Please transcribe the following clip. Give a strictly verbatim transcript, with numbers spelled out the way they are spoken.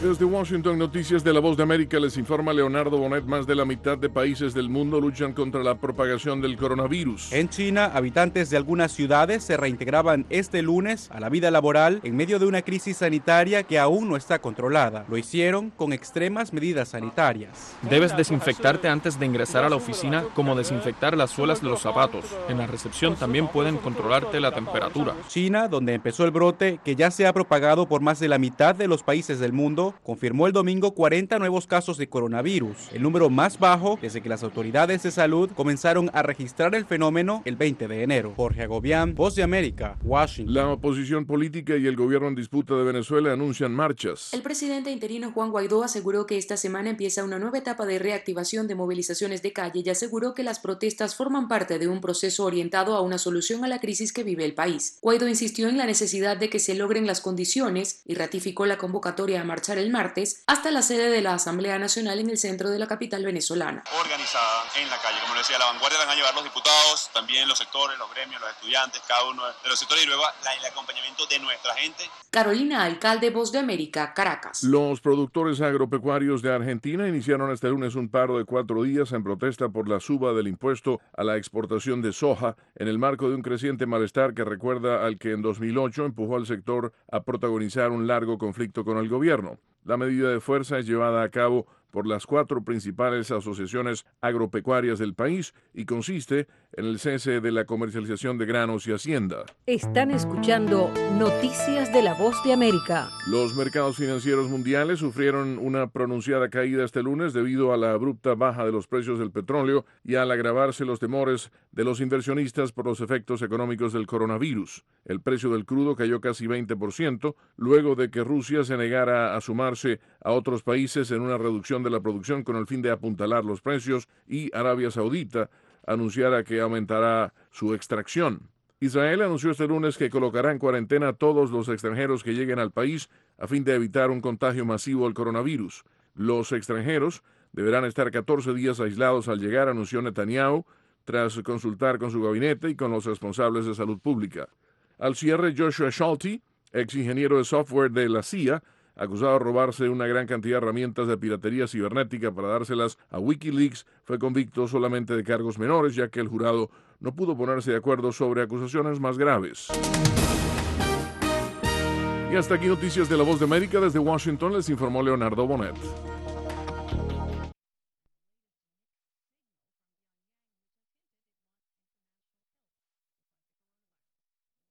Desde Washington, Noticias de la Voz de América, les informa Leonardo Bonet. Más de la mitad de países del mundo luchan contra la propagación del coronavirus. En China, habitantes de algunas ciudades se reintegraban este lunes a la vida laboral en medio de una crisis sanitaria que aún no está controlada. Lo hicieron con extremas medidas sanitarias. Debes desinfectarte antes de ingresar a la oficina, como desinfectar las suelas de los zapatos. En la recepción también pueden controlarte la temperatura. China, donde empezó el brote, que ya se ha propagado por más de la mitad de los países del mundo, confirmó el domingo cuarenta nuevos casos de coronavirus, el número más bajo desde que las autoridades de salud comenzaron a registrar el fenómeno el veinte de enero. Jorge Agobián, Voz de América, Washington. La oposición política y el gobierno en disputa de Venezuela anuncian marchas. El presidente interino Juan Guaidó aseguró que esta semana empieza una nueva etapa de reactivación de movilizaciones de calle y aseguró que las protestas forman parte de un proceso orientado a una solución a la crisis que vive el país. Guaidó insistió en la necesidad de que se logren las condiciones y ratificó la convocatoria a marchar el martes hasta la sede de la Asamblea Nacional en el centro de la capital venezolana. Organizada en la calle, como le decía, la vanguardia la van a llevar los diputados, también los sectores, los gremios, los estudiantes, cada uno de los sectores y luego la, el acompañamiento de nuestra gente. Carolina Alcalde, Voz de América, Caracas. Los productores agropecuarios de Argentina iniciaron este lunes un paro de cuatro días en protesta por la suba del impuesto a la exportación de soja en el marco de un creciente malestar que recuerda al que en dos mil ocho empujó al sector a protagonizar un largo conflicto con el gobierno. La medida de fuerza es llevada a cabo por las cuatro principales asociaciones agropecuarias del país y consiste en el cese de la comercialización de granos y hacienda. Están escuchando Noticias de la Voz de América. Los mercados financieros mundiales sufrieron una pronunciada caída este lunes debido a la abrupta baja de los precios del petróleo y al agravarse los temores de los inversionistas por los efectos económicos del coronavirus. El precio del crudo cayó casi veinte por ciento luego de que Rusia se negara a sumarse a otros países en una reducción de la producción con el fin de apuntalar los precios y Arabia Saudita anunciara que aumentará su extracción. Israel anunció este lunes que colocará en cuarentena a todos los extranjeros que lleguen al país a fin de evitar un contagio masivo del coronavirus. Los extranjeros deberán estar catorce días aislados al llegar, anunció Netanyahu, tras consultar con su gabinete y con los responsables de salud pública. Al cierre, Joshua Schulte, ex ingeniero de software de la C I A, acusado de robarse una gran cantidad de herramientas de piratería cibernética para dárselas a Wikileaks, fue convicto solamente de cargos menores, ya que el jurado no pudo ponerse de acuerdo sobre acusaciones más graves. Y hasta aquí Noticias de la Voz de América. Desde Washington les informó Leonardo Bonet.